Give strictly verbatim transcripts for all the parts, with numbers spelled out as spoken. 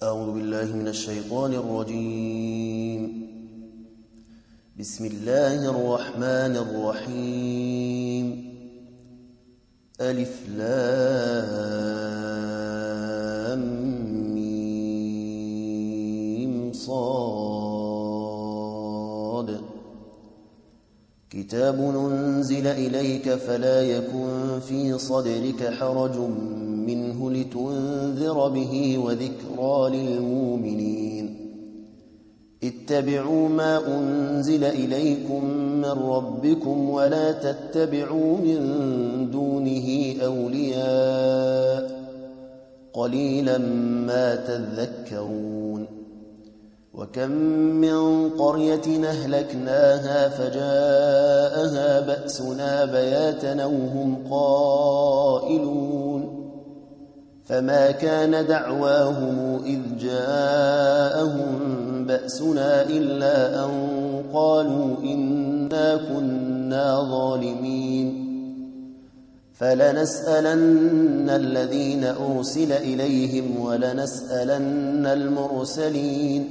أعوذ بالله من الشيطان الرجيم. بسم الله الرحمن الرحيم. ألف لام ميم صاد. كتاب أنزل إليك فلا يكن في صدرك حرج منه لتنذر به وذكرى للمؤمنين. اتبعوا ما أنزل إليكم من ربكم ولا تتبعوا من دونه أولياء قليلا ما تذكرون. وكم من قرية أهلكناها فجاءها بأسنا بياتا أو هم قائلون. فما كان دعواهم إذ جاءهم بأسنا إلا أن قالوا إنا كنا ظالمين. فلنسألن الذين أرسل إليهم ولنسألن المرسلين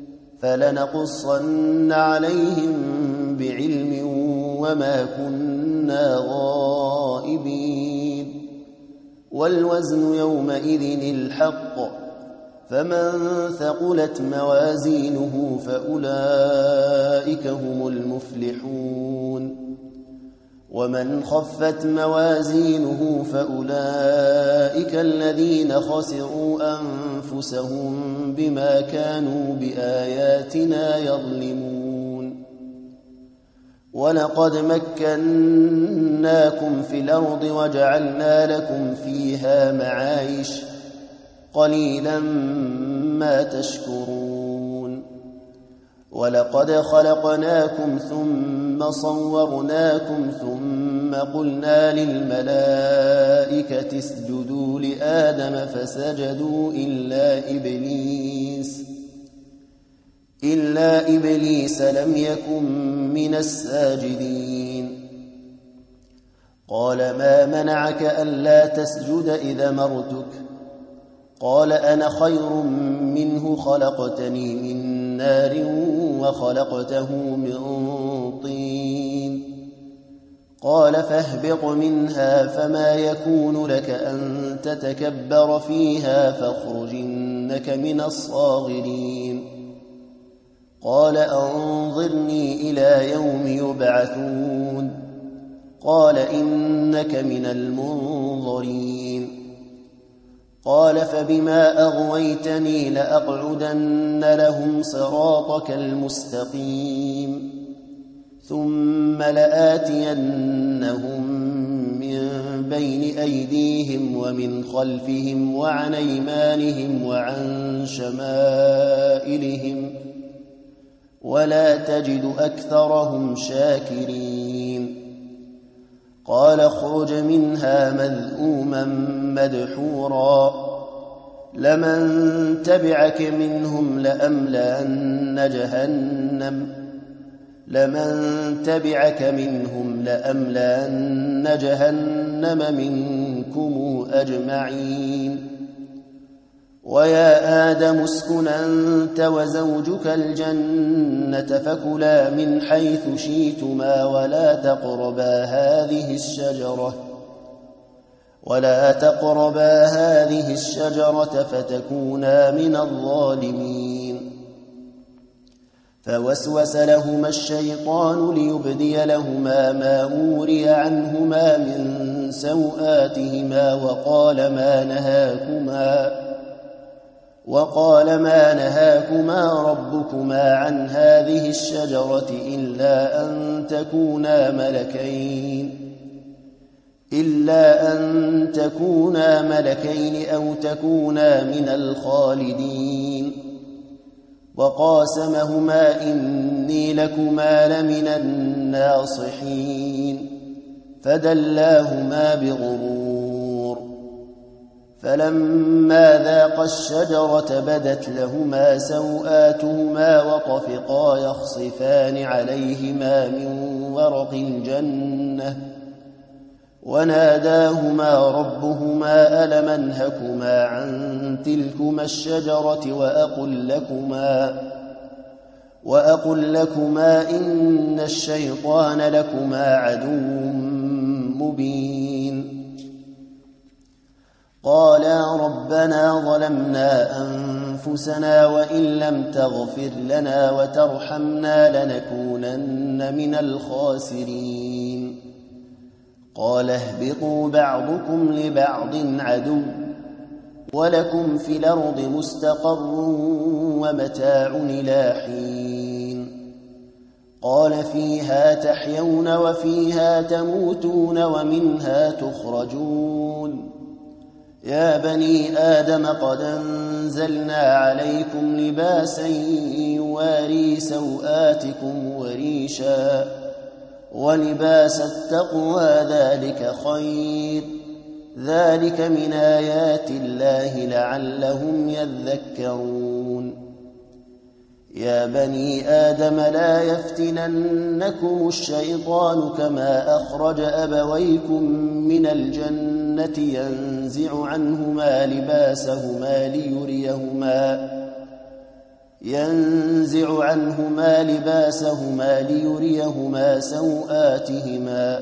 فلنقصن عليهم بعلم وما كنا غائبين. والوزن يومئذ الحق فمن ثقلت موازينه فأولئك هم المفلحون. ومن خفت موازينه فأولئك الذين خسروا أنفسهم بما كانوا بآياتنا يظلمون. ولقد مكناكم في الأرض وجعلنا لكم فيها معايش قليلا ما تشكرون. ولقد خلقناكم ثم صورناكم ثم قلنا للملائكة اسجدوا لآدم فسجدوا إلا إبليس إلا إبليس لم يكن من الساجدين. قال ما منعك ألا تسجد إذا مرتك؟ قال أنا خير منه خلقتني من نار وخلقته من طين. قال فاهبط منها فما يكون لك أن تتكبر فيها فاخرج إنك من الصاغرين. قال أنظرني إلى يوم يبعثون. قال إنك من المنظرين. قال فبما أغويتني لأقعدن لهم صراطك المستقيم ثم لآتينهم من بين أيديهم ومن خلفهم وعن أيمانهم وعن شمائلهم ولا تجد أكثرهم شاكرين. قال اخرج منها مذءوما مدحورا لمن تبعك منهم لأملأن جهنم لمن تبعك منهم لأملأن جهنم منكم أجمعين. ويا آدم اسكن أنت وزوجك الجنة فكلا من حيث شئتما ولا تقربا هذه الشجرة ولا تقربا هذه الشجرة فتكونا من الظالمين. فوسوس لهما الشيطان ليبدي لهما ما أوري عنهما من سوآتهما وقال ما نهاكما وقال ما نهاكما ربكما عن هذه الشجرة إلا أن تكونا ملكين إلا أن تكونا ملكين أو تكونا من الخالدين. وقاسمهما إني لكما لمن الناصحين فدلاهما بغرور. فلما ذاقا الشجرة بدت لهما سوآتهما وطفقا يخصفان عليهما من ورق الجنة وناداهما ربهما ألم أنهكما عن تلكما الشجرة وأقل لكما وأقل لكما إن الشيطان لكما عدو مبين قالا ربنا ظلمنا أنفسنا وإن لم تغفر لنا وترحمنا لنكونن من الخاسرين قال اهبطوا بعضكم لبعض عدو ولكم في الأرض مستقر ومتاع إلى حين قال فيها تحيون وفيها تموتون ومنها تخرجون يا بني آدم قد أنزلنا عليكم لباسا يواري سوآتكم وريشا ولباس التقوى ذلك خير ذلك من آيات الله لعلهم يذكرون يا بني آدم لا يفتننكم الشيطان كما أخرج أبويكم من الجنة ينزع عنهما لباسهما ليريهما ينزع عنهما لباسهما ليريهما سوآتهما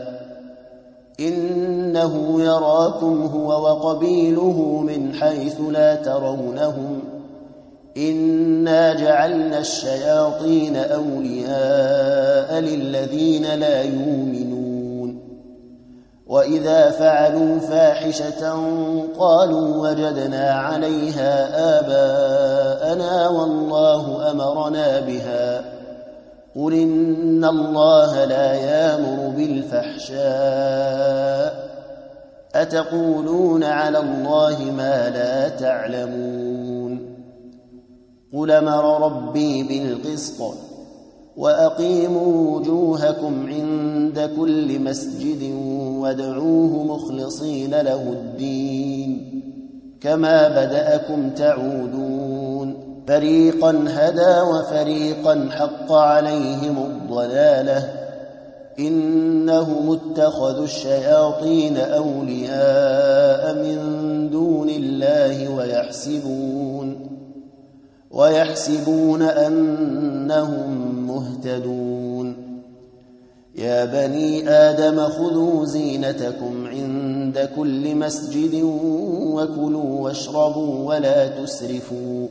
إنه يراكم هو وقبيله من حيث لا ترونهم إنا جعلنا الشياطين أولياء للذين لا يؤمنون وإذا فعلوا فاحشة قالوا وجدنا عليها آباءنا والله أمرنا بها قل إن الله لا يأمر بالفحشاء أتقولون على الله ما لا تعلمون قل أمر ربي بالقسط وأقيموا وجوهكم عند كل مسجد وادعوه مخلصين له الدين كما بدأكم تعودون فريقا هدى وفريقا حق عليهم الضلالة إنهم اتخذوا الشياطين أولياء من دون الله ويحسبون ويحسبون أنهم مهتدون يا بني آدم خذوا زينتكم عند كل مسجد وكلوا واشربوا ولا تسرفوا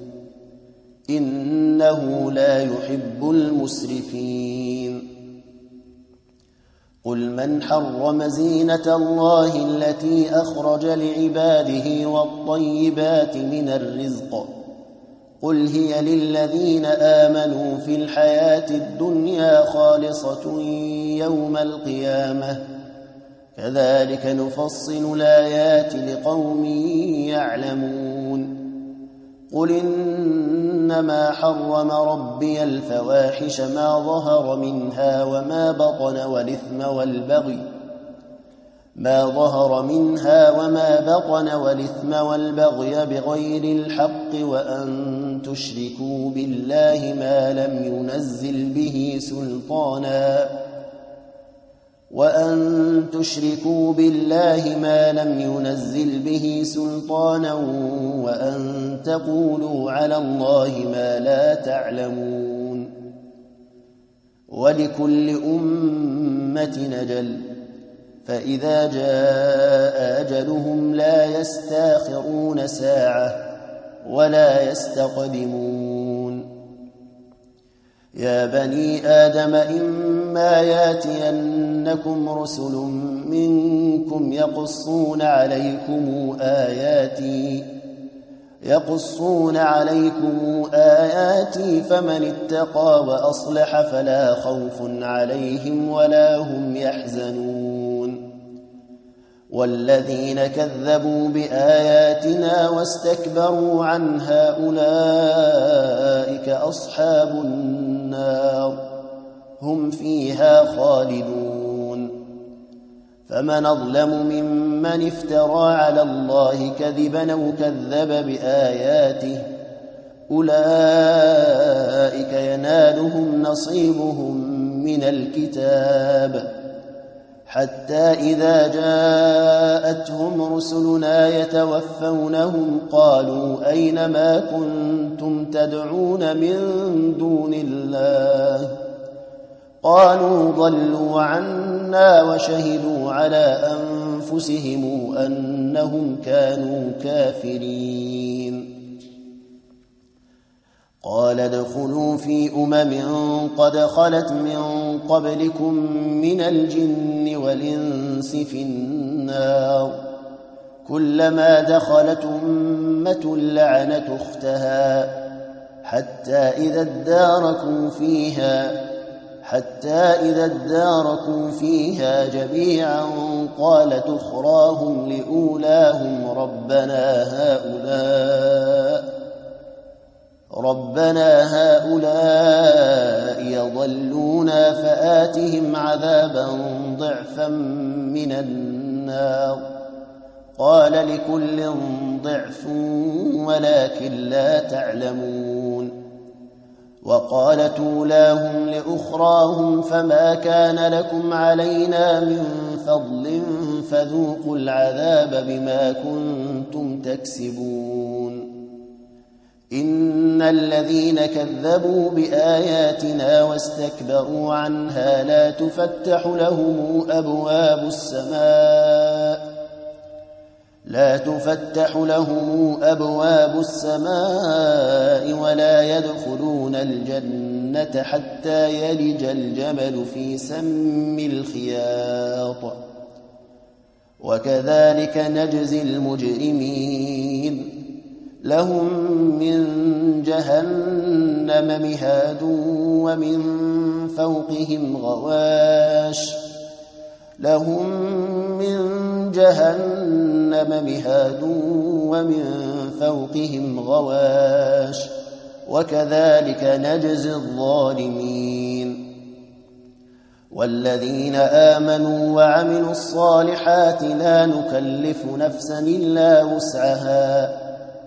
إنه لا يحب المسرفين قل من حرم زينة الله التي أخرج لعباده والطيبات من الرزق قل هي للذين آمنوا في الحياة الدنيا خالصة يوم القيامة كذلك نفصل الآيات لقوم يعلمون قل إنما حرم ربي الفواحش ما ظهر منها وما بطن والإثم والبغي ما ظهر منها وما بطن والإثم والبغي بغير الحق وأن تشركوا بالله ما لم ينزل به سلطانا وأن تشركوا بالله ما لم ينزل به سلطانا وأن تقولوا على الله ما لا تعلمون ولكل أمة أجل فإذا جاء أجلهم لا يستاخرون ساعة ولا يستقدمون يا بني آدم إما ياتينكم رسل منكم يقصون عليكم آياتي يقصون عليكم آياتي فمن اتقى وأصلح فلا خوف عليهم ولا هم يحزنون والذين كذبوا بآياتنا واستكبروا عنها أولئك أصحاب النار هم فيها خالدون فمن أظلم ممن افترى على الله كذبا أو كذب بآياته أولئك ينالهم نصيبهم من الكتاب حتى إذا جاءتهم رسلنا يتوفونهم قالوا أين ما كنتم تدعون من دون الله قالوا ضلوا عنا وشهدوا على أنفسهم أنهم كانوا كافرين قال ادخلوا في أمم قد خلت من قبلكم من الجن والإنس في النار كلما دخلت أمة لعنت أختها حتى إذا اداركوا فيها حتى إذا اداركوا فيها جميعا قالت أخراهم لأولاهم ربنا هؤلاء ربنا هؤلاء يضلونا فآتهم عذابا ضعفا من النار قال لكل ضعف ولكن لا تعلمون وقالت أولاهم لأخراهم فما كان لكم علينا من فضل فذوقوا العذاب بما كنتم تكسبون إن الذين كذبوا بآياتنا واستكبروا عنها لا تفتح لهم أبواب السماء لا تفتح لهم أبواب السماء ولا يدخلون الجنة حتى يلج الجمل في سم الخياط وكذلك نجزي المجرمين لهم من جهنم مهاد ومن فوقهم غواش لهم من جهنم مهاد ومن فوقهم غواش وكذلك نجزي الظالمين والذين آمنوا وعملوا الصالحات لا نكلف نفسا إلا وسعها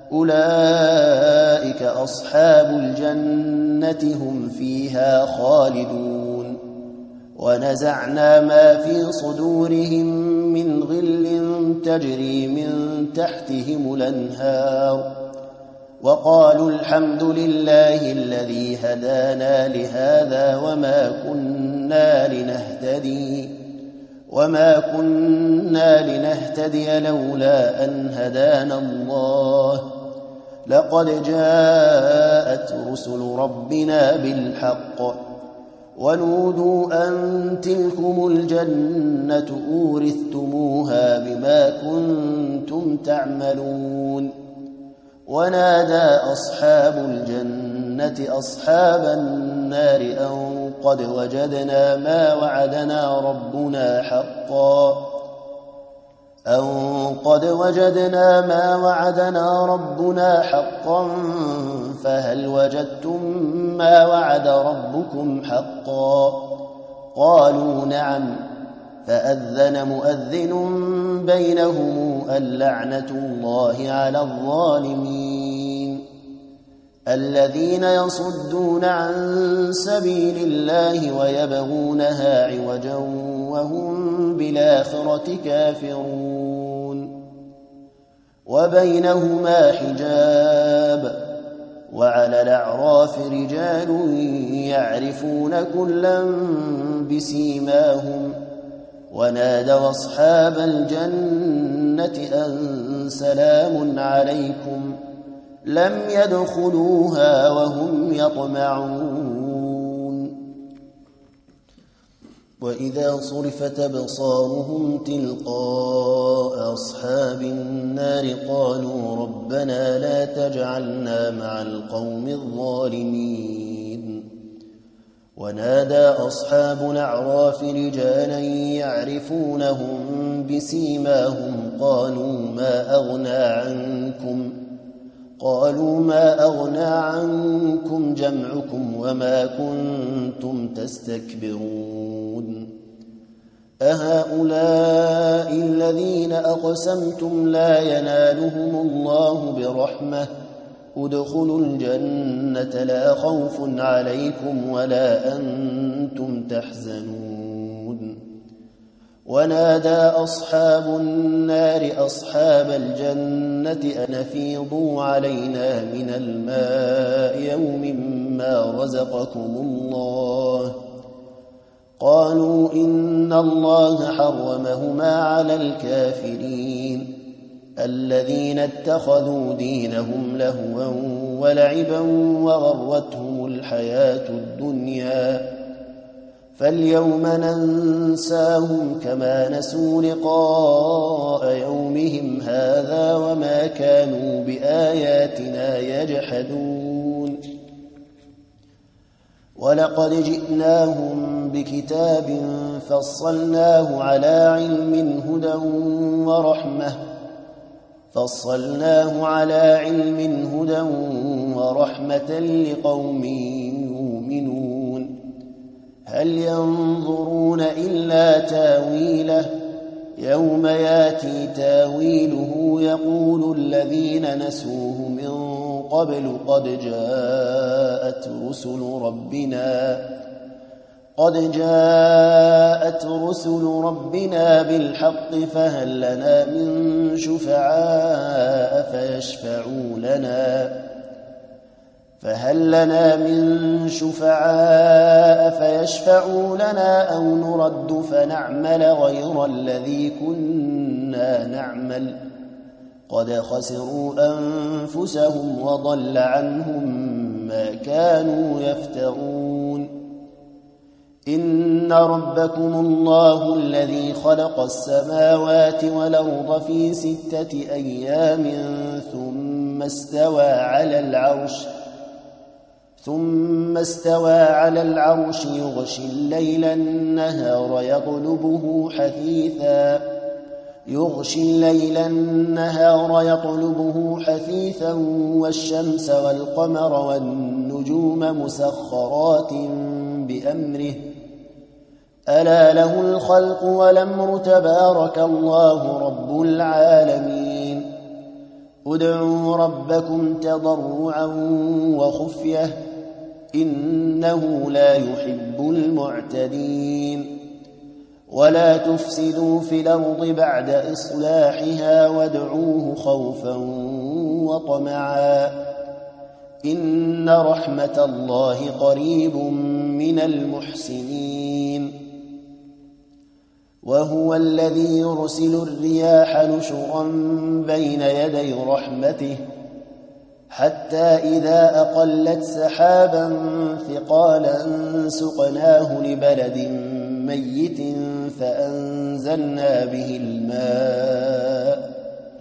أولئك أصحاب الجنة هم فيها خالدون ونزعنا ما في صدورهم من غل تجري من تحتهم الأنهار وقالوا الحمد لله الذي هدانا لهذا وما كنا لنهتدي وما كنا لنهتدي لولا أن هدانا الله لقد جاءت رسل ربنا بالحق ونودوا أن تلكم الجنة أورثتموها بما كنتم تعملون ونادى أصحاب الجنة أصحاب النار أن قد وجدنا ما وعدنا ربنا حقا أن قد وجدنا ما وعدنا ربنا حقا فهل وجدتم ما وعد ربكم حقا قالوا نعم فأذن مؤذن بينهم اللعنة الله على الظالمين الذين يصدون عن سبيل الله ويبغونها عوجا وهم بالآخرة كافرون وبينهما حجاب وعلى الأعراف رجال يعرفون كلا بسيماهم ونادوا أصحاب الجنة أن سلام عليكم لم يدخلوها وهم يطمعون وإذا صرفت أبصارهم تلقاء أصحاب النار قالوا ربنا لا تجعلنا مع القوم الظالمين ونادى أصحاب الأعراف رجالا يعرفونهم بسيماهم قالوا ما أغنى عنكم قالوا ما أغنى عنكم جمعكم وما كنتم تستكبرون أهؤلاء الذين أقسمتم لا ينالهم الله برحمة ادخلوا الجنة لا خوف عليكم ولا أنتم تحزنون ونادى أصحاب النار أصحاب الجنة أن أفيضوا علينا من الماء يوم ما رزقكم الله قالوا إن الله حرمهما على الكافرين الذين اتخذوا دينهم لهوا ولعبا وغرتهم الحياة الدنيا فاليوم ننساهم كما نسوا لقاء يومهم هذا وما كانوا بآياتنا يجحدون ولقد جئناهم بكتاب فصلناه على علم هدى ورحمة فصلناه على علم هدى ورحمة لقوم يؤمنون هل ينظرون إلا تاويله يوم ياتي تاويله يقول الذين نسوه من قبل قد جاءت رسل ربنا قد جاءت رسل ربنا بالحق فهل لنا من شفعاء فيشفعوا لنا فهل لنا من شفعاء فيشفعوا لنا أو نرد فنعمل غير الذي كنا نعمل قد خسروا أنفسهم وضل عنهم ما كانوا يفترون إن ربكم الله الذي خلق السماوات والأرض في ستة أيام ثم استوى على العرش ثم استوى على العرش يغشي الليل النهار يطلبه حثيثا يغشي الليل النهار يطلبه حثيثا والشمس والقمر والنجوم مسخرات بأمره ألا له الخلق والأمر تبارك الله رب العالمين ادعوا ربكم تضرعا وخفية إنه لا يحب المعتدين ولا تفسدوا في الأرض بعد إصلاحها وادعوه خوفا وطمعا إن رحمة الله قريب من المحسنين وهو الذي يرسل الرياح نشرا بين يدي رحمته حتى إذا أقلت سحابا ثقالا سقناه لبلد ميت فأنزلنا به الماء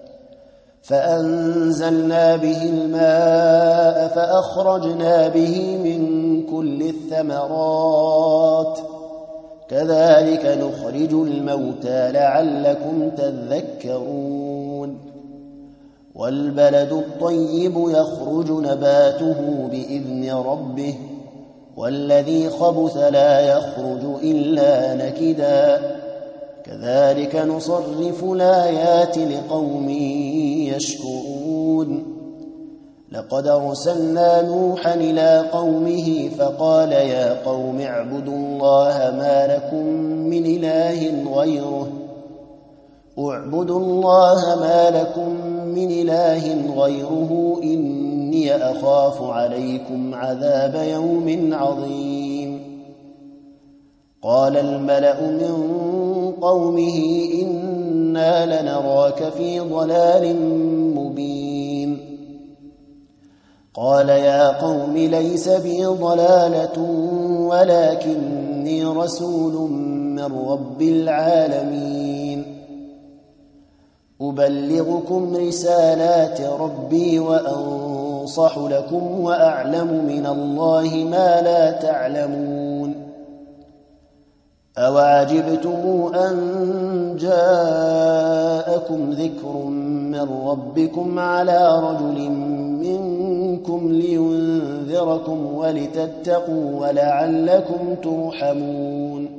فأنزلنا به الماء فأخرجنا به من كل الثمرات كذلك نخرج الموتى لعلكم تذكرون والبلد الطيب يخرج نباته بإذن ربه والذي خبث لا يخرج إلا نكدا كذلك نصرف الآيات لقوم يشكرون لقد أرسلنا نوحا إلى قومه فقال يا قوم اعبدوا الله ما لكم من إله غيره اعبدوا الله ما لكم من إله غيره إني أخاف عليكم عذاب يوم عظيم قال الملأ من قومه إنا لنراك في ضلال مبين قال يا قوم ليس بي ضلالة ولكني رسول من رب العالمين أبلغكم رسالات ربي وأنصح لكم وأعلم من الله ما لا تعلمون أوعجبتم أن جاءكم ذكر من ربكم على رجل منكم لينذركم ولتتقوا ولعلكم ترحمون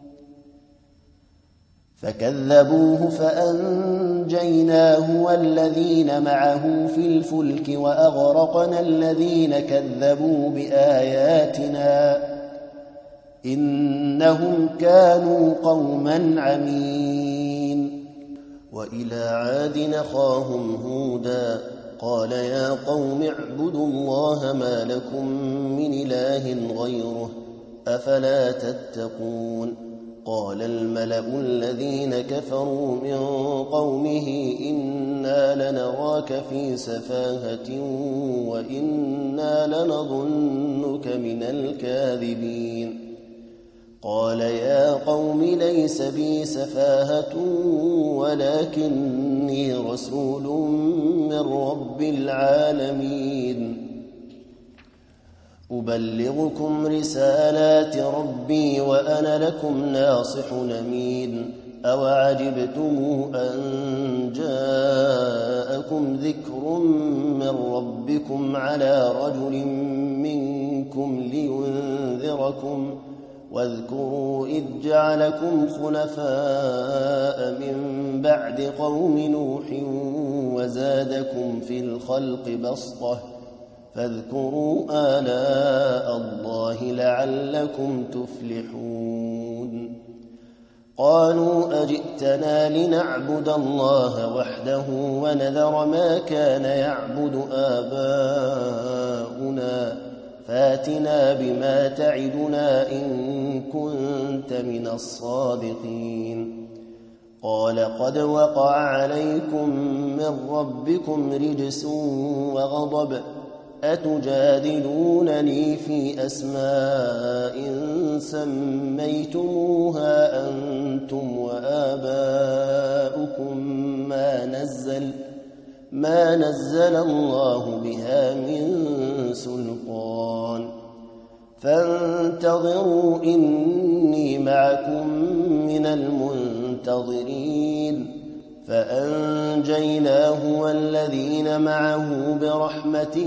فكذبوه فأنجيناه والذين معه في الفلك وأغرقنا الذين كذبوا بآياتنا إنهم كانوا قوما عمين. وإلى عاد أخاهم هودا قال يا قوم اعبدوا الله ما لكم من إله غيره أفلا تتقون. قال الملأ الذين كفروا من قومه إنا لنراك في سفاهة وإنا لنظنك من الكاذبين. قال يا قوم ليس بي سفاهة ولكني رسول من رب العالمين أبلغكم رسالات ربي وأنا لكم ناصح أمين. أوعجبتم أن جاءكم ذكر من ربكم على رجل منكم لينذركم واذكروا إذ جعلكم خلفاء من بعد قوم نوح وزادكم في الخلق بسطة فاذكروا آلاء الله لعلكم تفلحون. قالوا أجئتنا لنعبد الله وحده ونذر ما كان يعبد آباؤنا فاتنا بما تعدنا إن كنت من الصادقين. قال قد وقع عليكم من ربكم رجس وغضب أتجادلونني في أسماء سميتموها أنتم وآباؤكم ما نزل ما نزل الله بها من سلطان فانتظروا إني معكم من المنتظرين. فأنجيناه والذين معه برحمة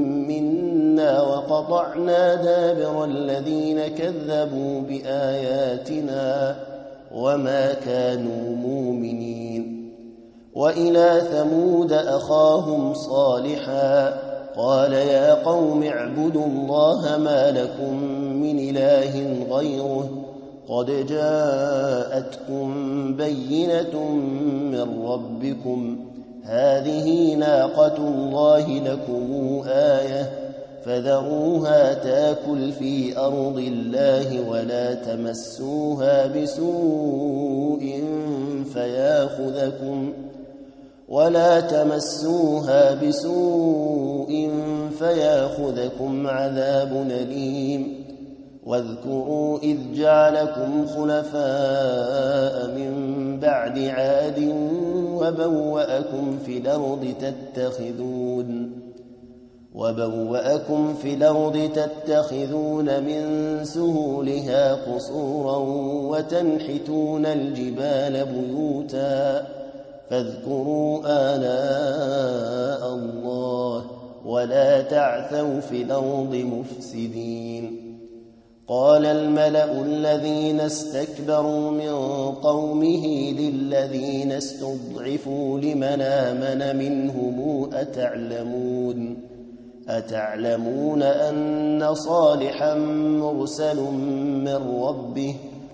منا وقطعنا دابر الذين كذبوا بآياتنا وما كانوا مؤمنين. وإلى ثمود أخاهم صالحا قال يا قوم اعبدوا الله ما لكم من إله غيره قد جاءتكم بينة من ربكم هذه ناقة الله لكم آية فذروها تاكل في أرض الله ولا تمسوها بسوء فياخذكم ولا تمسوها بسوء فياخذكم عذاب أليم. واذكروا إذ جعلكم خلفاء من بعد عاد وبوأكم في الأرض تتخذون وبوأكم في الأرض تتخذون من سهولها قصورا وتنحتون الجبال بيوتا فاذكروا آلاء الله ولا تعثوا في الأرض مفسدين. قال الملأ الذين استكبروا من قومه للذين استضعفوا لمن آمن منهم أتعلمون أتعلمون أن صالحا مرسل من ربه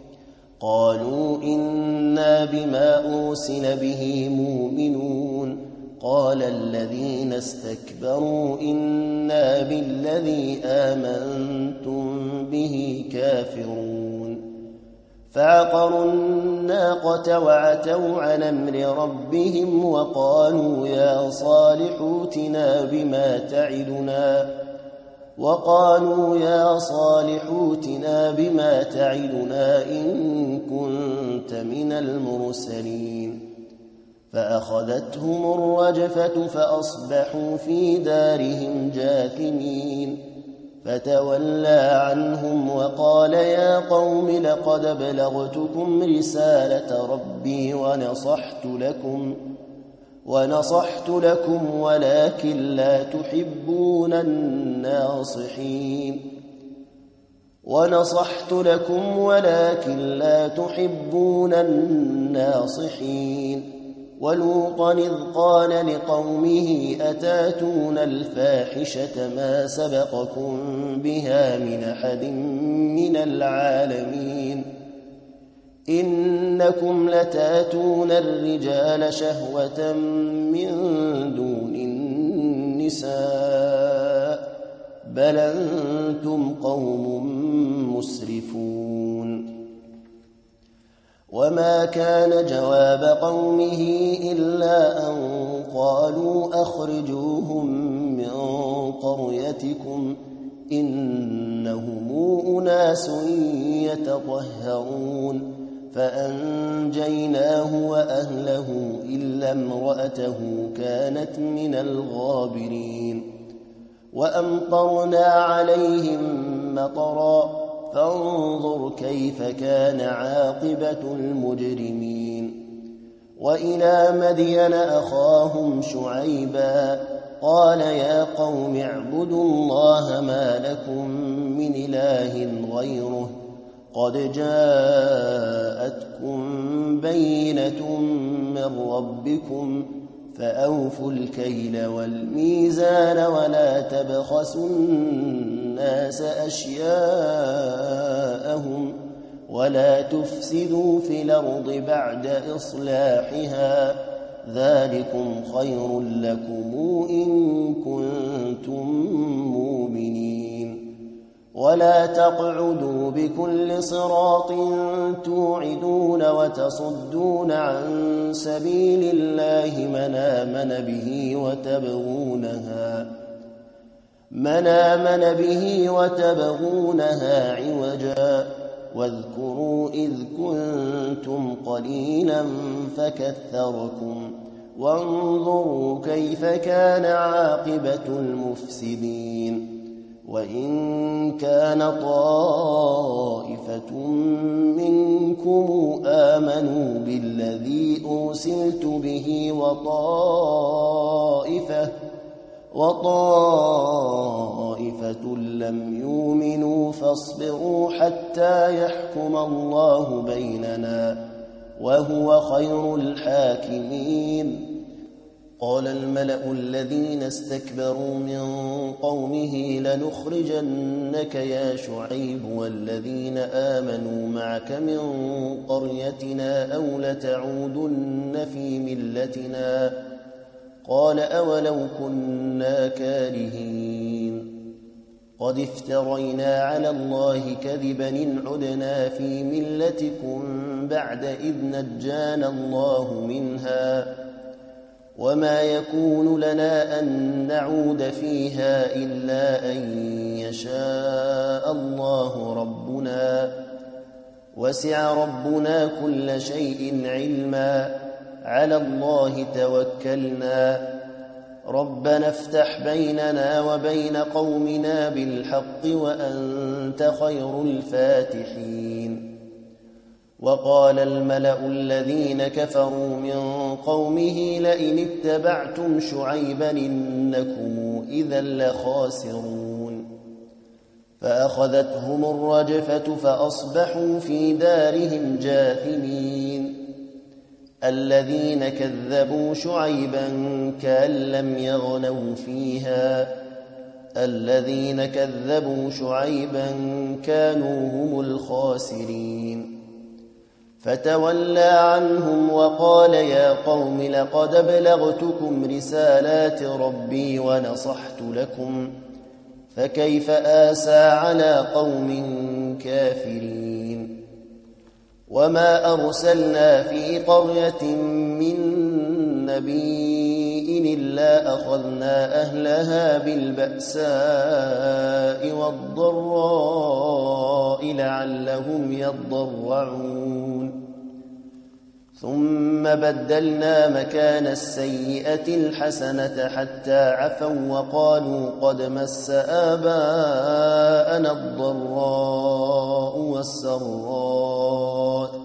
قالوا إنا بما أرسل به مؤمنون. قال الذين استكبروا إنا بالذي آمنتم به كافرون. فعقروا الناقة وعتوا عن أمر ربهم وقالوا يا صالح ائتنا بما تعدنا وقالوا يا صالح ائتنا بما تعدنا إن كنت من المرسلين. فأخذتهم الرجفة فأصبحوا في دارهم جاثمين. فتولى عنهم وقال يا قوم لقد بلغتكم رسالة ربي ونصحت لكم ونصحت لكم ولكن لا تحبون الناصحين ونصحت لكم ولكن لا تحبون الناصحين. ولوطا إذ قال لقومه أتاتون الفاحشة ما سبقكم بها من أحد من العالمين إنكم لتاتون الرجال شهوة من دون النساء بل أنتم قوم مسرفون وما كان جواب قومه إلا أن قالوا أخرجوهم من قريتكم إنهم أناس يتطهرون فأنجيناه وأهله إلا امرأته كانت من الغابرين وأمطرنا عليهم مطرا فانظر كيف كان عاقبة المجرمين وإلى مدين أخاهم شعيبا قال يا قوم اعبدوا الله ما لكم من إله غيره قد جاءتكم بينة من ربكم فأوفوا الكيل والميزان ولا تبخسوا الناس أشياءهم ولا تفسدوا في الأرض بعد إصلاحها ذلكم خير لكم إن كنتم مؤمنين ولا تقعدوا بكل صراط توعدون وتصدون عن سبيل الله من آمن به وتبغونها من آمن به وتبغونها عوجا واذكروا إذ كنتم قليلا فكثركم وانظروا كيف كان عاقبة المفسدين وإن كان طائفة منكم آمنوا بالذي أرسلت به وطائفة وطائفة لم يؤمنوا فاصبروا حتى يحكم الله بيننا وهو خير الحاكمين قال الملأ الذين استكبروا من قومه لنخرجنك يا شعيب والذين آمنوا معك من قريتنا أو لتعودن في ملتنا قال أولو كنا كارهين قد افترينا على الله كذبا إن عدنا في ملتكم بعد إذ نجانا الله منها وما يكون لنا أن نعود فيها إلا أن يشاء الله ربنا وسع ربنا كل شيء علما على الله توكلنا ربنا افتح بيننا وبين قومنا بالحق وأنت خير الفاتحين وقال الملأ الذين كفروا من قومه لئن اتبعتم شعيبا إنكم إذا لخاسرون فأخذتهم الرجفة فأصبحوا في دارهم جاثمين الذين كذبوا شعيبا كأن لم يغنوا فيها الذين كذبوا شعيبا كانوا هم الخاسرين فتولى عنهم وقال يا قوم لقد أبلغتكم رسالات ربي ونصحت لكم فكيف آسى على قوم كافرين وما أرسلنا في قرية من نبي إلا أخذنا أهلها بالبأساء والضراء لعلهم يضرعون ثم بدلنا مكان السيئة الحسنة حتى عفوا وقالوا قد مس آباءنا الضراء والسراء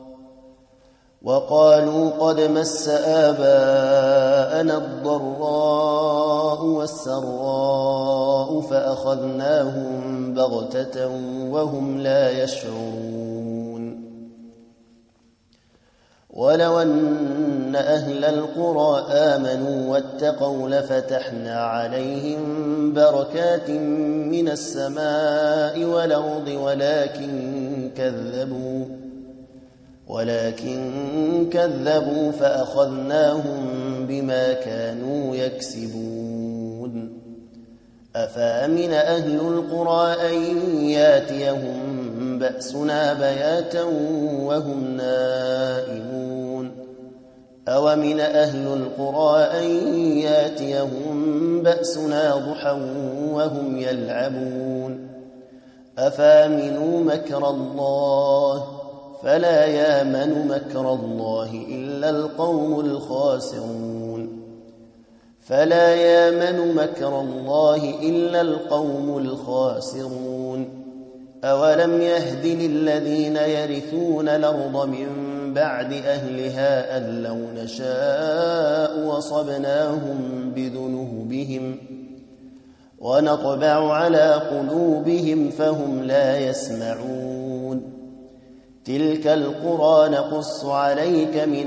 وقالوا قد مس آباءنا الضراء والسراء فأخذناهم بغتة وهم لا يشعرون ولو أن أن أهل القرى آمنوا واتقوا لفتحنا عليهم بركات من السماء والأرض ولكن كذبوا ولكن كذبوا فأخذناهم بما كانوا يكسبون. أفأمن أهل القرى أن ياتيهم بأسنا بياتا وهم نائمون أومن أهل القرى أن ياتيهم بأسنا ضحى وهم يلعبون أفأمنوا مكر الله فلا يامن مكر الله إلا القوم الخاسرون فلا يامن مكر الله إلا القوم الخاسرون أولم يهد للذين يرثون الأرض من بعد أهلها أن لو نشاء وصبناهم بذنوبهم ونطبع على قلوبهم فهم لا يسمعون تلك القرى نقص عليك من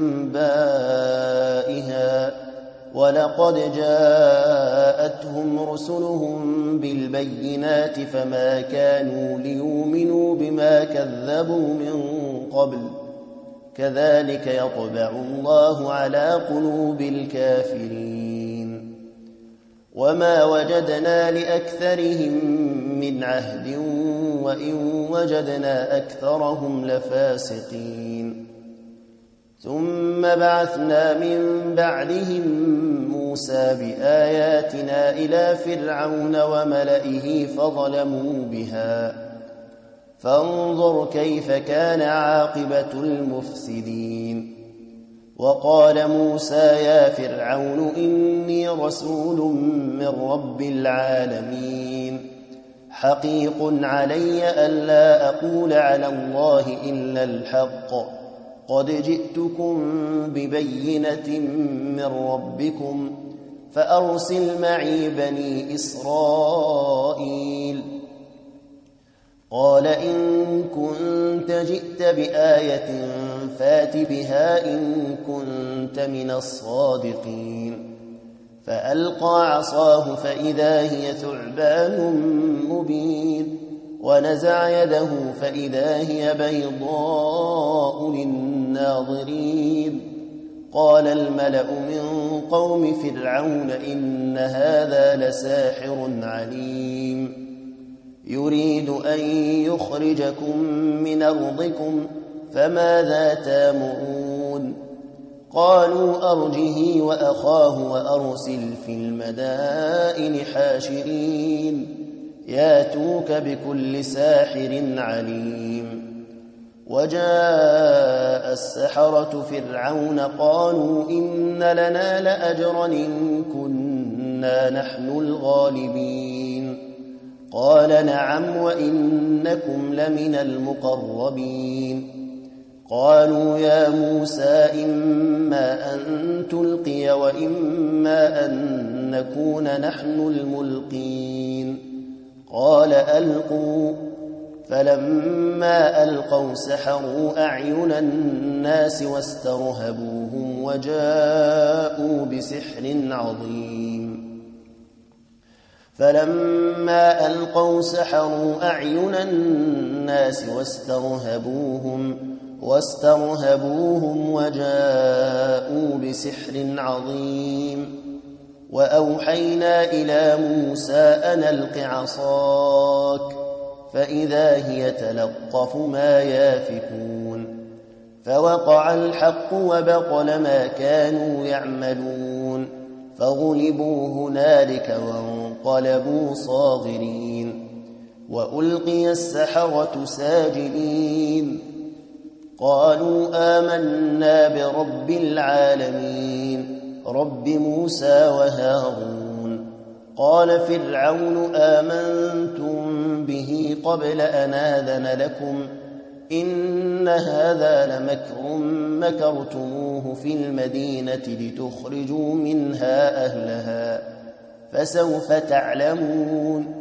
أنبائها ولقد جاءتهم رسلهم بالبينات فما كانوا ليؤمنوا بما كذبوا من قبل كذلك يطبع الله على قلوب الكافرين وما وجدنا لأكثرهم من عهد وإن وجدنا أكثرهم لفاسقين ثم بعثنا من بعدهم موسى بآياتنا إلى فرعون وملئه فظلموا بها فانظر كيف كان عاقبة المفسدين وقال موسى يا فرعون إني رسول من رب العالمين حقيق علي ألا أقول على الله إلا الحق قد جئتكم ببينة من ربكم فأرسل معي بني إسرائيل قال إن كنت جئت بآية فات بها إن كنت من الصادقين فألقى عصاه فإذا هي ثعبان مبين ونزع يده فإذا هي بيضاء للناظرين قال الملأ من قوم فرعون إن هذا لساحر عليم يريد أن يخرجكم من أرضكم فماذا تامرون قالوا أرجه وأخاه وأرسل في المدائن حاشرين ياتوك بكل ساحر عليم وجاء السحرة فرعون قالوا إن لنا لأجرا إن كنا نحن الغالبين قال نعم وإنكم لمن المقربين قالوا يا موسى إما أن تلقي وإما أن نكون نحن الملقين قال ألقوا فلما ألقوا سحروا أعين الناس واسترهبوهم وجاءوا بسحر عظيم فلما ألقوا سحروا أعين الناس واسترهبوهم واسترهبوهم وجاءوا بسحر عظيم وأوحينا إلى موسى أن ألق عصاك فإذا هي تلقف ما يافكون فوقع الحق وبطل ما كانوا يعملون فغلبوا هنالك وانقلبوا صاغرين وألقي السحرة ساجدين قالوا آمنا برب العالمين رب موسى وهارون قال فرعون آمنتم به قبل أن آذن لكم إن هذا لمكر مكرتموه في المدينة لتخرجوا منها أهلها فسوف تعلمون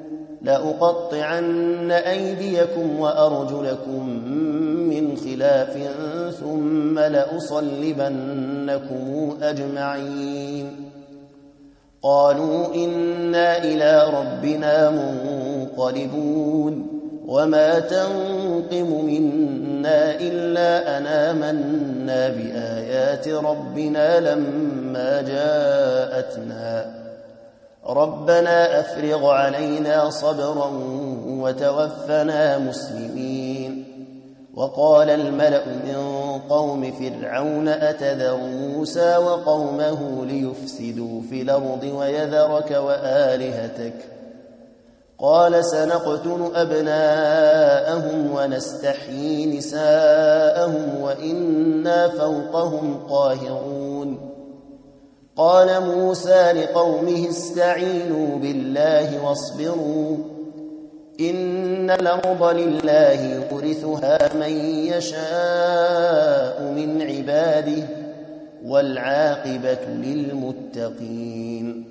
لأقطعن أيديكم وأرجلكم من خلاف ثم لأصلبنكم أجمعين. قالوا إنا إلى ربنا منقلبون وما تنقم منا إلا أن آمنا بآيات ربنا لما جاءتنا ربنا أفرغ علينا صبرا وتوفنا مسلمين. وقال الملأ من قوم فرعون أتذر موسى وقومه ليفسدوا في الأرض ويذرك وآلهتك قال سنقتل أبناءهم ونستحيي نساءهم وإنا فوقهم قاهرون. قال موسى لقومه استعينوا بالله واصبروا إن الأرض لله يورثها من يشاء من عباده والعاقبة للمتقين.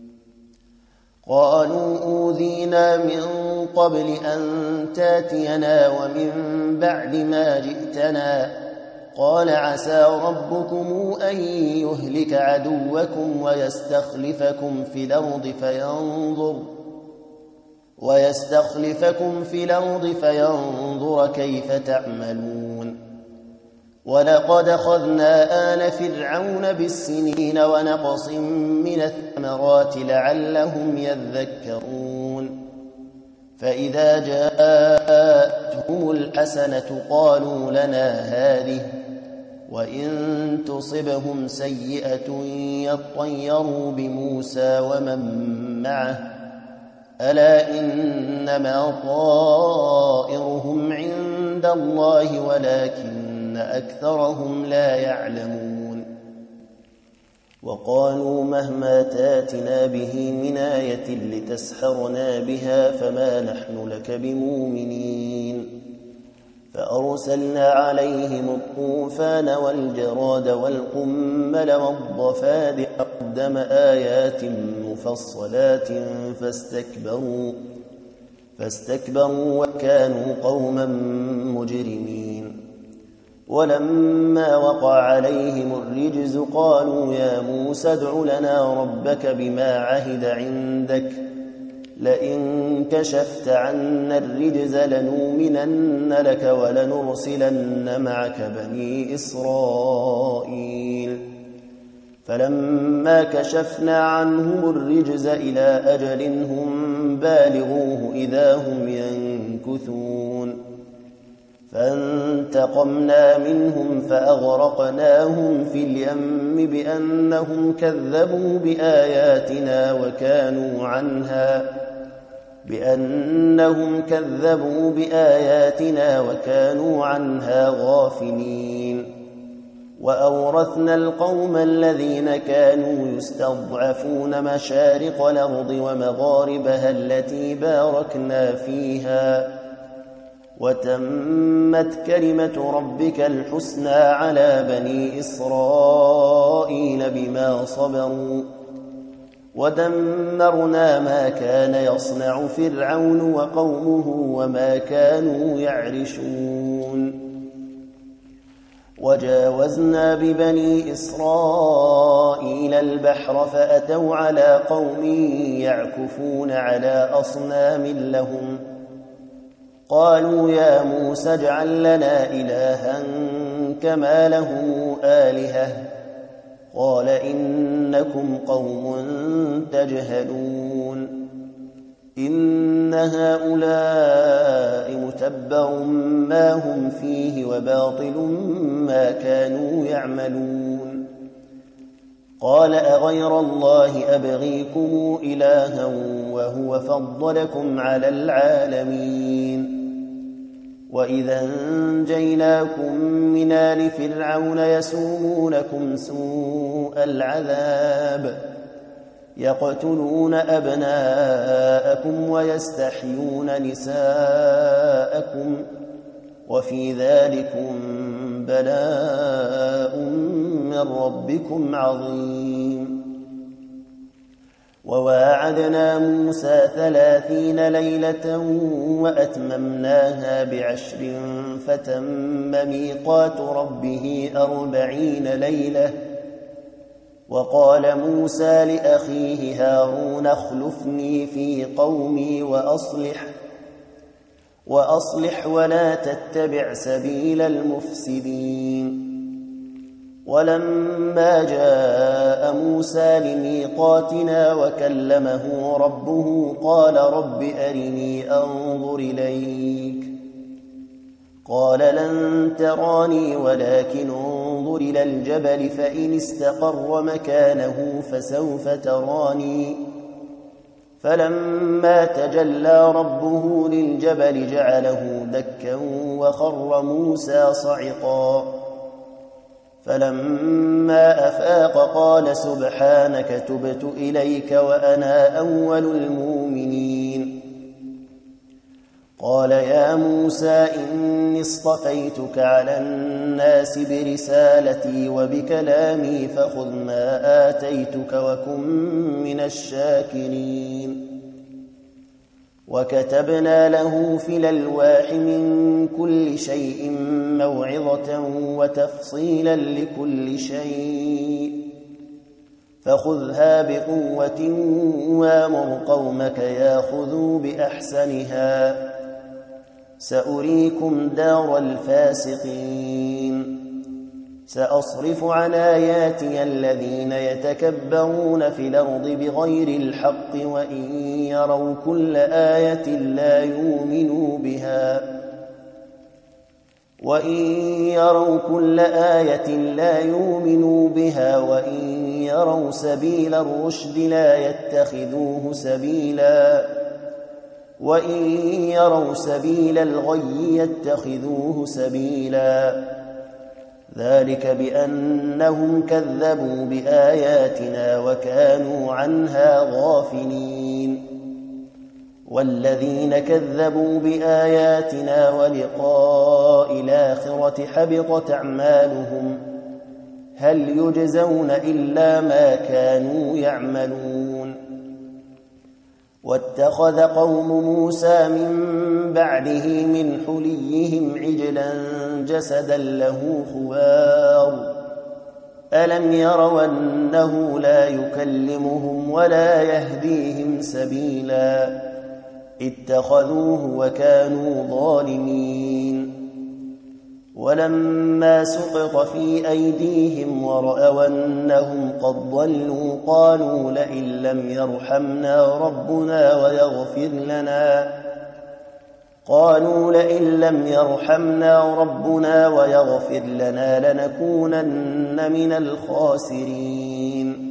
قالوا أوذينا من قبل أن تاتينا ومن بعد ما جئتنا قال عسى ربكم أن يهلك عدوكم ويستخلفكم في الأرض فينظر ويستخلفكم في الأرض فينظر كيف تعملون. ولقد أخذنا آل فرعون بالسنين ونقص من الثمرات لعلهم يذكرون. فإذا جاءتهم الحسنة قالوا لنا هذه وإن تصبهم سيئة يطيروا بموسى ومن معه ألا إنما طائرهم عند الله ولكن أكثرهم لا يعلمون. وقالوا مهما تاتنا به من آية لتسحرنا بها فما نحن لك بمؤمنين. فأرسلنا عليهم الطوفان والجراد والقمل والضفادع والدم آيات مفصلات فاستكبروا, فاستكبروا وكانوا قوما مجرمين. ولما وقع عليهم الرجز قالوا يا موسى ادع لنا ربك بما عهد عندك لئن كشفت عنا الرجز لنؤمنن لك ولنرسلن معك بني إسرائيل. فلما كشفنا عنهم الرجز إلى أجل هم بالغوه إذا هم ينكثون. فانتقمنا منهم فأغرقناهم في اليم بأنهم كذبوا بآياتنا وكانوا عنها بأنهم كذبوا بآياتنا وكانوا عنها غافلين. وأورثنا القوم الذين كانوا يستضعفون مشارق الأرض ومغاربها التي باركنا فيها وتمت كلمة ربك الحسنى على بني إسرائيل بما صبروا ودمرنا ما كان يصنع فرعون وقومه وما كانوا يعرشون. وجاوزنا ببني إسرائيل البحر فأتوا على قوم يعكفون على أصنام لهم قالوا يا موسى اجعل لنا إلها كما لهم آلهة قال إنكم قوم تجهلون. إن هؤلاء متبر ما هم فيه وباطل ما كانوا يعملون. قال أغير الله أبغيكم إلها وهو فضلكم على العالمين. وإذا انجيناكم من آل فرعون يسومونكم سوء العذاب يقتلون أبناءكم ويستحيون نساءكم وفي ذلكم بلاء من ربكم عظيم. وواعدنا موسى ثلاثين ليلة وأتممناها بعشر فتم ميقات ربه أربعين ليلة. وقال موسى لأخيه هارون اخلفني في قومي وأصلح وأصلح ولا تتبع سبيل المفسدين. ولما جاء موسى لميقاتنا وكلمه ربه قال رب أرني أنظر إليك قال لن تراني ولكن انظر إلى الجبل فإن استقر مكانه فسوف تراني. فلما تجلى ربه للجبل جعله دكا وخر موسى صعقا. فلما أفاق قال سبحانك تبت إليك وأنا أول المؤمنين. قال يا موسى إني اصطفيتك على الناس برسالتي وبكلامي فخذ ما آتيتك وكن من الشاكرين. وكتبنا له في الألواح من كل شيء موعظة وتفصيلا لكل شيء فخذها بقوة وامر قومك ياخذوا بأحسنها سأريكم دار الفاسقين. سأصرف عن آياتي الذين يتكبرون في الأرض بغير الحق وإن يروا كل آية لا يؤمنوا بها وإن يروا كل آية لا يؤمنوا بها وإن يروا سبيل الرشد لا يتخذوه سبيلا وإن يروا سبيل الغي يتخذوه سبيلا. ذلك بأنهم كذبوا بآياتنا وكانوا عنها غافلين. والذين كذبوا بآياتنا ولقاء الآخرة حبطت أعمالهم هل يجزون إلا ما كانوا يعملون. واتخذ قوم موسى من بعده من حليهم عجلا جسدا له خوار ألم يروا أنه لا يكلمهم ولا يهديهم سبيلا اتخذوه وكانوا ظالمين. ولما سقط في أيديهم ورأوا أنهم قد ضلوا قالوا لئن لم يرحمنا ربنا ويغفر لنا قالوا لئن لم يرحمنا ربنا ويغفر لنا لنكونن من الخاسرين.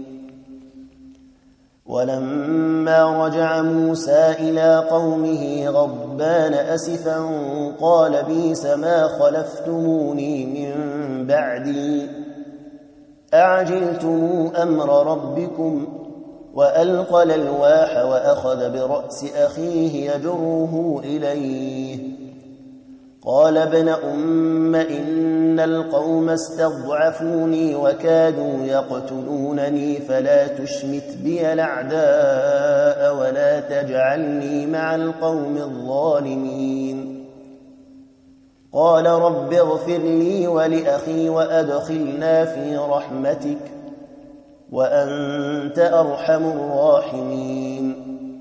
ولما رجع موسى إلى قومه غضبان أسفا قال بئس ما خلفتموني من بعدي أعجلتم أمر ربكم وألقى الألواح وأخذ برأس أخيه يجره إليه قال ابن أم إن القوم استضعفوني وكادوا يقتلونني فلا تشمت بي الأعداء ولا تجعلني مع القوم الظالمين. قال رب اغفر لي ولأخي وأدخلنا في رحمتك وأنت أرحم الراحمين.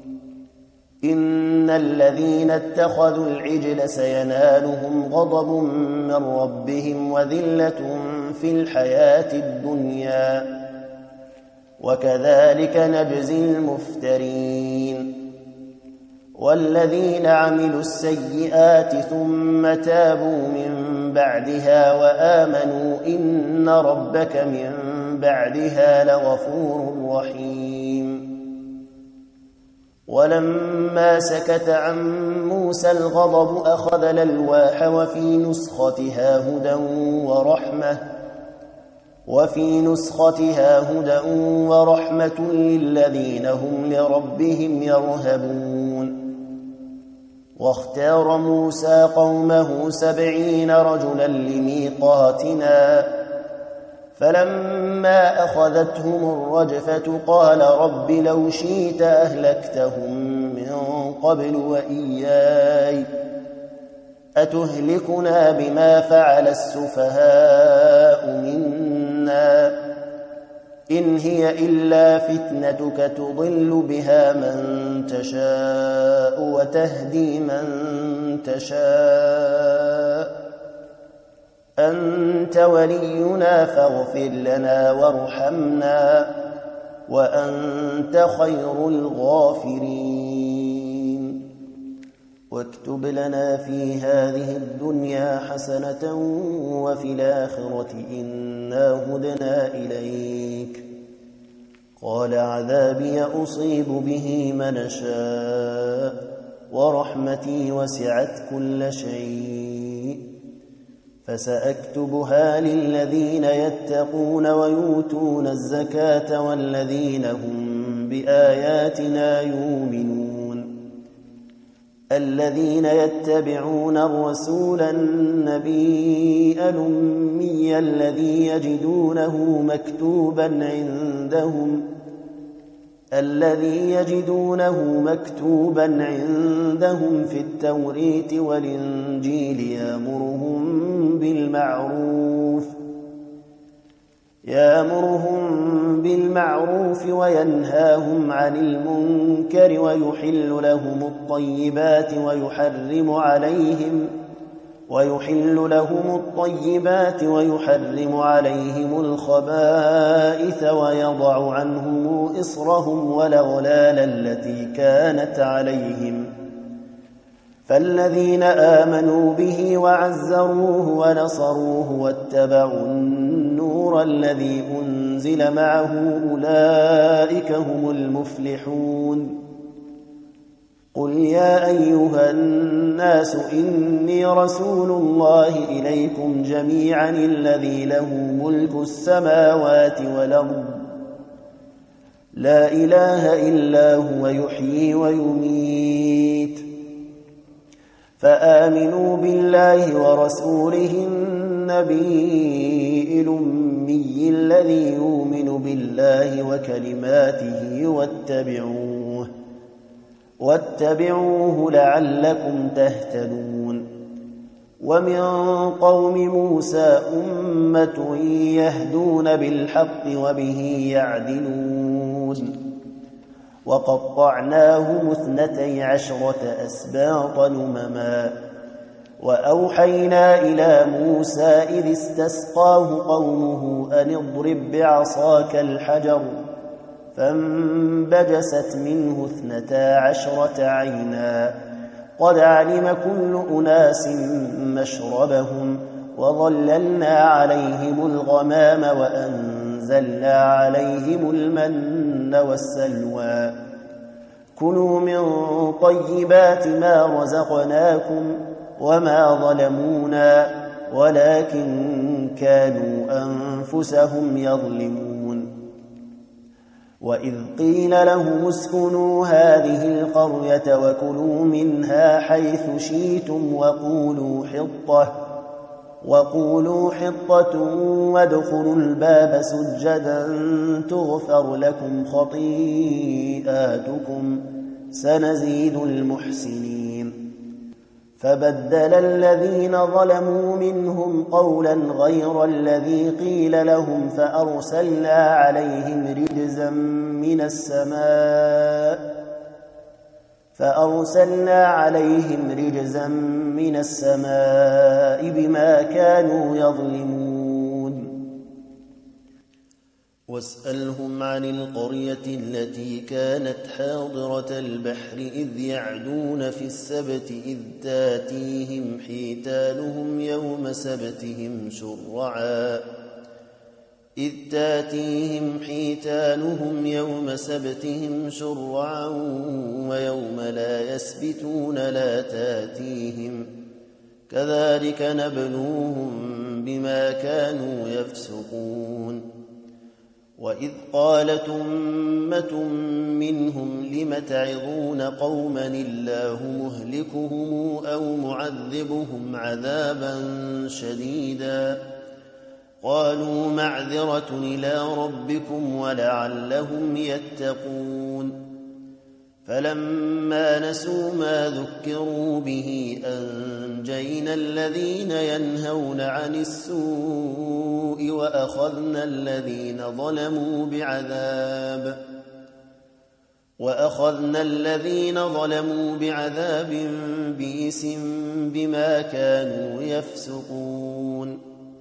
إن الذين اتخذوا العجل سينالهم غضب من ربهم وذلة في الحياة الدنيا وكذلك نجزي المفترين. والذين عملوا السيئات ثم تابوا من بعدها وآمنوا إن ربك من بعدها لغفور رحيم. ولما سكت عن موسى الغضب أخذ الألواح وفي نسختها هدى ورحمة وفي نسختها هدى ورحمة للذين هم لربهم يرهبون. واختار موسى قومه سبعين رجلا لميقاتنا فلما أخذتهم الرجفة قال رب لو شئت أهلكتهم من قبل وإياي أتهلكنا بما فعل السفهاء منا إن هي إلا فتنتك تضل بها من تشاء وتهدي من تشاء أنت ولينا فاغفر لنا وارحمنا وأنت خير الغافرين واكتب لنا في هذه الدنيا حسنة وفي الآخرة إنا هدنا إليك قال عذابي أصيب به من شاء ورحمتي وسعت كل شيء فسأكتبها للذين يتقون ويؤتون الزكاة والذين هم بآياتنا يؤمنون الذين يتبعون الرسول النبي الأمي الذي يجدونه مكتوبا عندهم الذي يجدونه مكتوبا عندهم في التوريت والإنجيل يأمرهم بالمعروف يأمرهم بالمعروف وينهاهم عن المنكر ويحل لهم الطيبات ويحرم عليهم ويحل لهم الطيبات ويحرم عليهم الخبائث ويضع عنهم إصرهم والأغلال التي كانت عليهم فالذين آمنوا به وعزروه ونصروه واتبعوا النور الذي أنزل معه أولئك هم المفلحون قل يا أيها الناس إني رسول الله إليكم جميعا الذي له ملك السماوات والأرض لا إله إلا هو يحيي ويميت فآمنوا بالله ورسوله النبي الأمي الذي يؤمن بالله وكلماته واتبعوه واتبعوه لعلكم تهتدون ومن قوم موسى أمة يهدون بالحق وبه يعدلون وقطعناهم اثنتي عشرة أسباطا أمما وأوحينا إلى موسى إذ استسقاه قومه أن اضرب بعصاك الحجر فانبجست منه اثنتا عشرة عينا قد علم كل أناس مشربهم وظللنا عليهم الغمام وأنزلنا عليهم المن والسلوى كلوا من طيبات ما رزقناكم وما ظلمونا ولكن كانوا أنفسهم يظلمون وإذ قيل لهم اسكنوا هذه القرية وكلوا منها حيث شئتم وقولوا حطة وقولوا حطة وادخلوا الباب سجدا تغفر لكم خطيئاتكم سنزيد المحسنين فبدل الذين ظلموا منهم قولا غير الذي قيل لهم فأرسلنا عليهم رجزا من السماء فأرسلنا عليهم رجزا من السماء بما كانوا يظلمون واسألهم عن القرية التي كانت حاضرة البحر إذ يعدون في السبت إذ تاتيهم حيتانهم يوم سبتهم شرعا إذ تاتيهم حيتانهم يوم سبتهم شرعا ويوم لا يسبتون لا تاتيهم كذلك نبلوهم بما كانوا يفسقون وإذ قالت أمة منهم لم تعظون قوما الله مهلكهم أو معذبهم عذابا شديدا قالوا معذرة إلى ربكم ولعلهم يتقون فلما نسوا ما ذكروا به أنجينا الذين ينهون عن السوء وأخذنا الذين ظلموا بعذاب وأخذنا الذين ظلموا بعذاب بئس بما كانوا يفسقون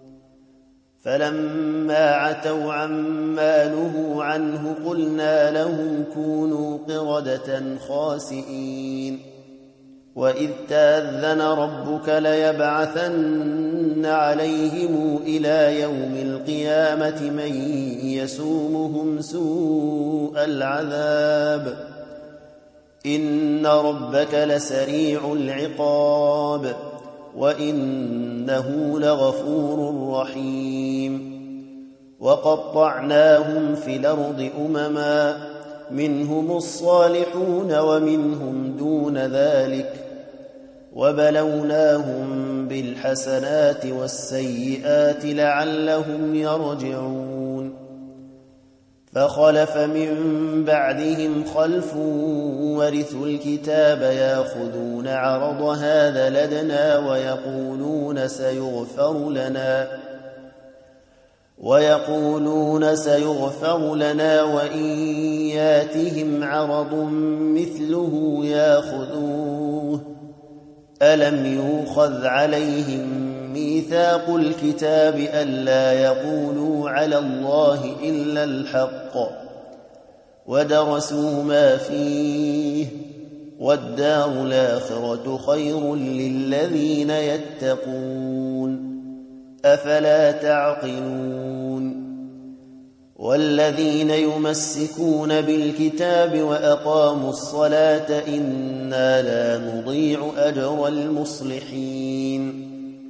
فلما عتوا عما نهوا عنه قلنا لهم كونوا قردة خاسئين وإذ تأذن ربك ليبعثن عليهم إلى يوم القيامة من يسومهم سوء العذاب إن ربك لسريع العقاب وإنه لغفور رحيم وقطعناهم في الأرض أمما منهم الصالحون ومنهم دون ذلك وبلوناهم بالحسنات والسيئات لعلهم يرجعون فخلف من بعدهم خلف ورثوا الكتاب ياخذون عرض هذا لدنا ويقولون سيغفر لنا ويقولون سيغفر لنا وإن ياتهم عرض مثله ياخذوه ألم يؤخذ عليهم ميثاق الكتاب ألا يقولوا على الله إلا الحق ودرسوا ما فيه والدار الآخرة خير للذين يتقون أفلا تعقلون والذين يمسكون بالكتاب وأقاموا الصلاة إنا لا نضيع أجر المصلحين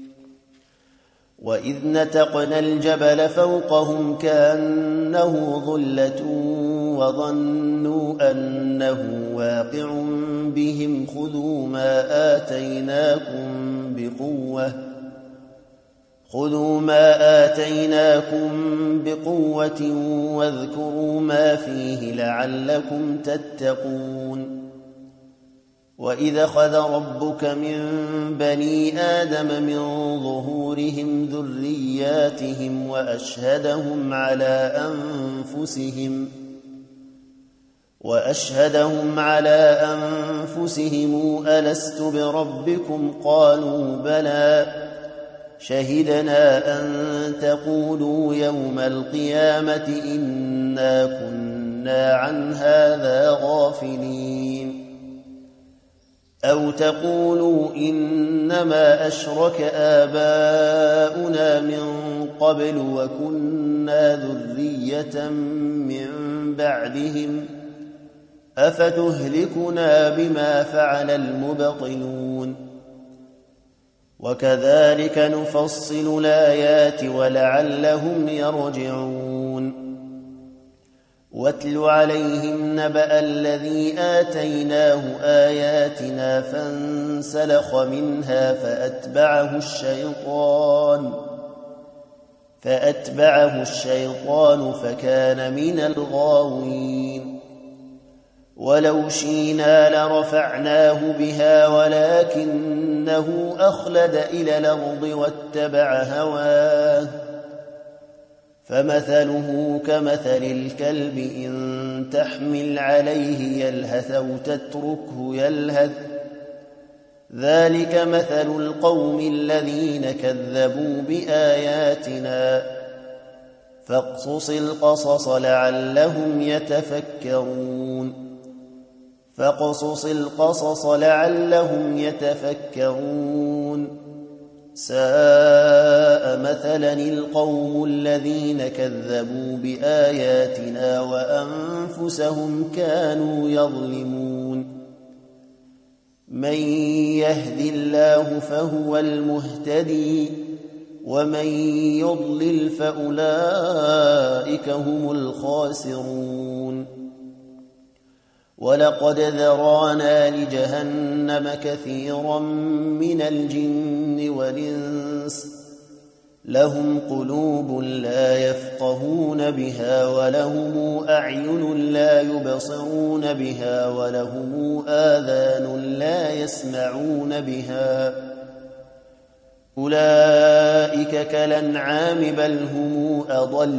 وإذ نتقنا الجبل فوقهم كأنه ظلة وظنوا أنه واقع بهم خذوا ما آتيناكم بقوة خذوا ما آتيناكم بقوة واذكروا ما فيه لعلكم تتقون وإذا أخذ ربك من بني آدم من ظهورهم ذرياتهم وأشهدهم على أنفسهم وأشهدهم على أنفسهم ألست بربكم قالوا بلى شهدنا أن تقولوا يوم القيامة إنا كنا عن هذا غافلين أو تقولوا إنما أشرك آباؤنا من قبل وكنا ذرية من بعدهم أفتهلكنا بما فعل المبطلون وكذلك نفصل الآيات ولعلهم يرجعون واتل عليهم نبأ الذي آتيناه آياتنا فانسلخ منها فأتبعه الشيطان فأتبعه الشيطان فكان من الغاوين ولو شئنا لرفعناه بها ولكنه أخلد إلى الأرض واتبع هواه فمثله كمثل الكلب إن تحمل عليه يلهث أو تتركه يلهث ذلك مثل القوم الذين كذبوا بآياتنا فاقصص القصص لعلهم يتفكرون فاقصص القصص لعلهم يتفكرون ساء مثلا القوم الذين كذبوا بآياتنا وأنفسهم كانوا يظلمون من يهد الله فهو المهتدي ومن يضلل فأولئك هم الخاسرون ولقد ذرانا لجهنم كثيرا من الجن والإنس لهم قلوب لا يفقهون بها ولهم أعين لا يبصرون بها ولهم آذان لا يسمعون بها أولئك كالأنعام بل هم أضل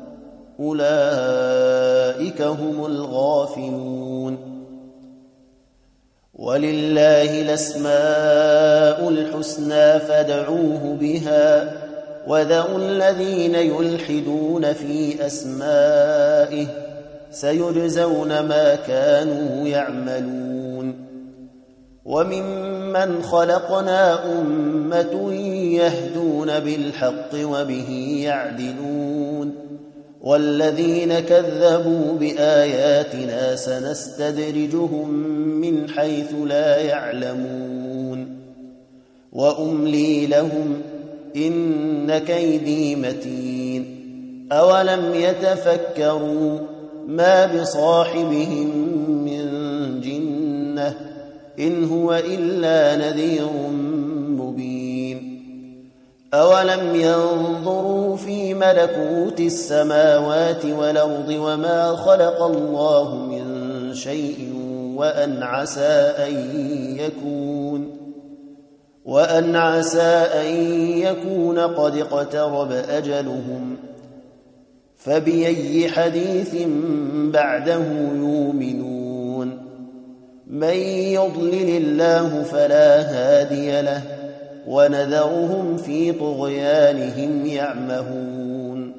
أولئك هم الغافلون ولله الأسماء الحسنى فادعوه بها وذروا الذين يلحدون في أسمائه سيجزون ما كانوا يعملون وممن خلقنا أمة يهدون بالحق وبه يعدلون والذين كذبوا بآياتنا سنستدرجهم من حيث لا يعلمون وأملي لهم إن كيدي متين أولم يتفكروا ما بصاحبهم من جنة إن هو إلا نذير مبين أولم ينظروا في ملكوت السماوات والأرض وما خلق الله من شيء وأن عسى أن يكون وأن عسى أن يكون قد اقترب أجلهم فبأي حديث بعده يؤمنون من يضلل الله فلا هادي له ونذرهم في طغيانهم يعمهون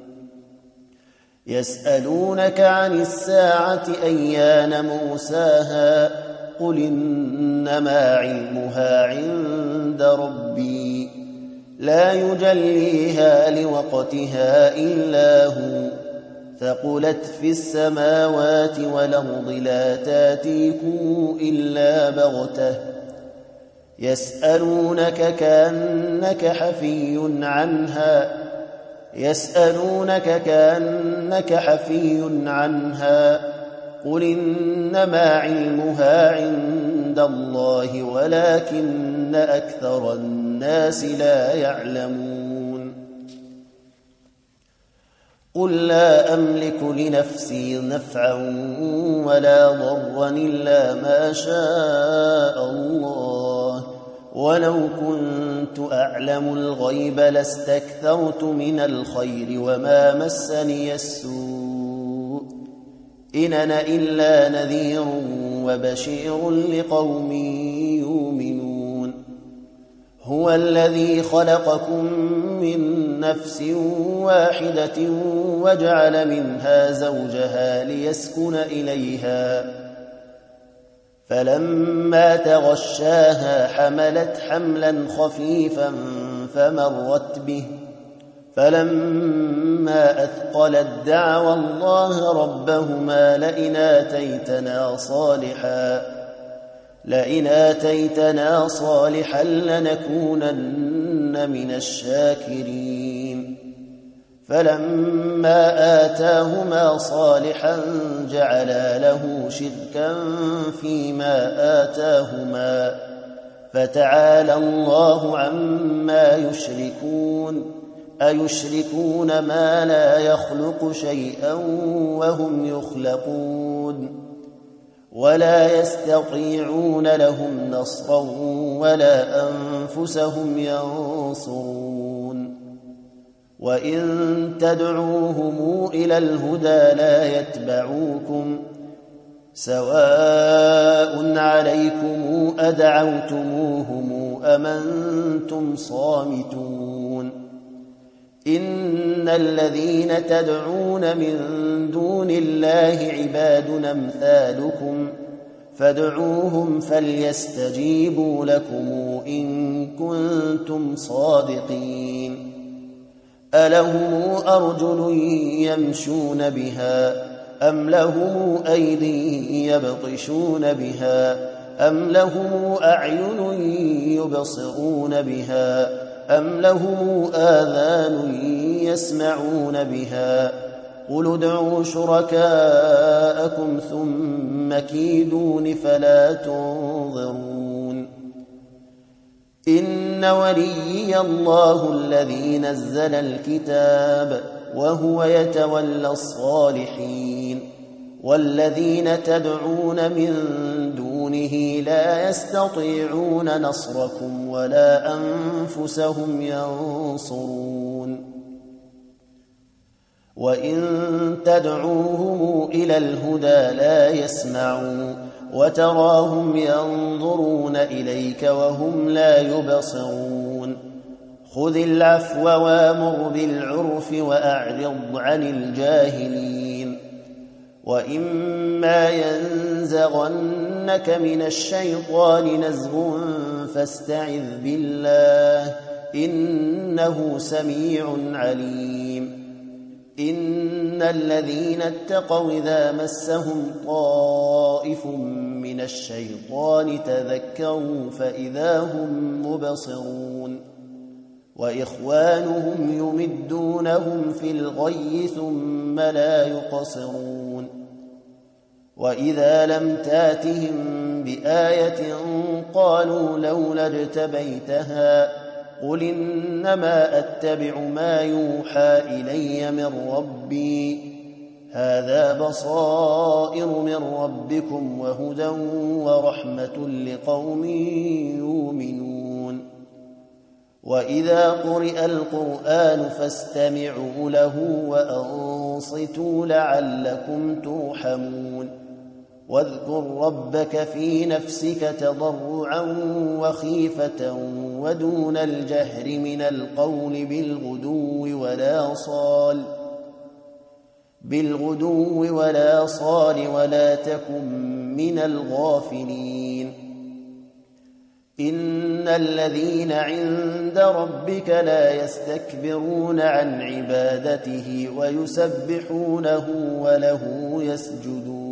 يسألونك عن الساعة أيان مرساها قل إنما علمها عند ربي لا يجليها لوقتها إلا هو ثقلت في السماوات والأرض لا تاتيكم إلا بغتة يسألونك كأنك حفي عنها يسألونك كأنك حفي عنها قل إنما علمها عند الله ولكن أكثر الناس لا يعلمون قل لا أملك لنفسي نفعا ولا ضرا إلا ما شاء الله ولو كنت أعلم الغيب لاستكثرت من الخير وما مسني السوء إن أنا إلا نذير وبشير لقوم يؤمنون هو الذي خلقكم من نفس واحدة وجعل منها زوجها ليسكن إليها فلما تغشاها حملت حملا خفيفا فمرت به فلما أثقلت دعوا الله ربهما لئن آتيتنا صالحا لئن آتيتنا صالحا لنكونن من الشاكرين فلما آتاهما صالحا جعلا له شركا فيما آتاهما فتعالى الله عما يشركون أيشركون ما لا يخلق شيئا وهم يخلقون ولا يستطيعون لهم نصرا ولا أنفسهم ينصرون وإن تدعوهم إلى الهدى لا يتبعوكم سواء عليكم أدعوتموهم أم أنتم صامتون إن الذين تدعون من دون الله عباد أمثالكم فادعوهم فليستجيبوا لكم إن كنتم صادقين ألهم أرجل يمشون بها أم لهم أيدي يبطشون بها أم لهم أعين يبصرون بها أم لهم آذان يسمعون بها قل ادعوا شركاءكم ثم كيدون فلا تنظرون إن إن وليي الله الذي نزل الكتاب وهو يتولى الصالحين والذين تدعون من دونه لا يستطيعون نصركم ولا أنفسهم ينصرون وإن تدعوهم إلى الهدى لا يسمعون وتراهم ينظرون إليك وهم لا يبصرون خذ العفو وامر بالعرف وأعرض عن الجاهلين وإما ينزغنك من الشيطان نزغ فاستعذ بالله إنه سميع عليم إن الذين اتقوا إذا مسهم طائف من الشيطان تذكروا فإذا هم مبصرون وإخوانهم يمدونهم في الغي ثم لا يقصرون وإذا لم تاتهم بآية قالوا لولا اجتبيتها قل إنما أتبع ما يوحى إلي من ربي هذا بصائر من ربكم وهدى ورحمة لقوم يؤمنون وإذا قرئ القرآن فاستمعوا له وأنصتوا لعلكم ترحمون واذكر ربك في نفسك تضرعا وخيفة ودون الجهر من القول بالغدو ولا صال بالغدو ولا صال ولا تكن من الغافلين إن الذين عند ربك لا يستكبرون عن عبادته ويسبحونه وله يسجدون